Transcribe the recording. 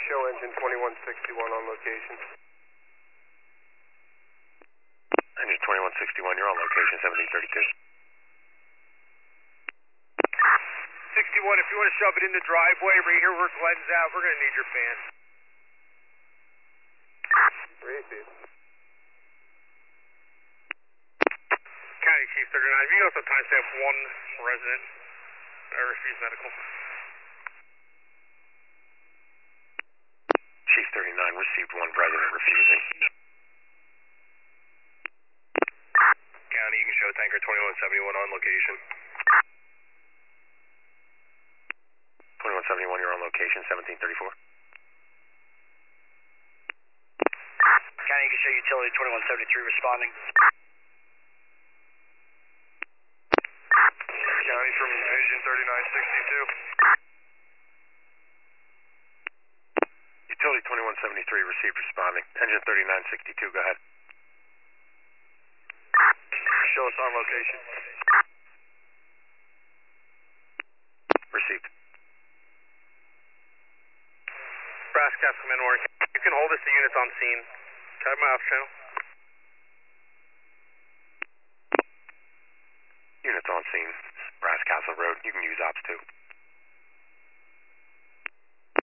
show engine 2161 on location. Engine 2161, you're on location, 1732. 61, if you want to shove it in the driveway right here where Glenn's at, we're going to need your fan. Repeat. County Chief 39, if you also timestamp one resident refused medical. Chief 39, received one resident refusing. County, you can show tanker 2171 on location. 2171, you're on location, 1734. County, you can show utility 2173 responding. County from engine 3962. Utility 2173 received responding. Engine 3962, go ahead. Show us on location. Received. Brass caps come in, Warren. You can hold us to units on scene. Try my off channel. Units on scene. Brass Castle Road. You can use ops too.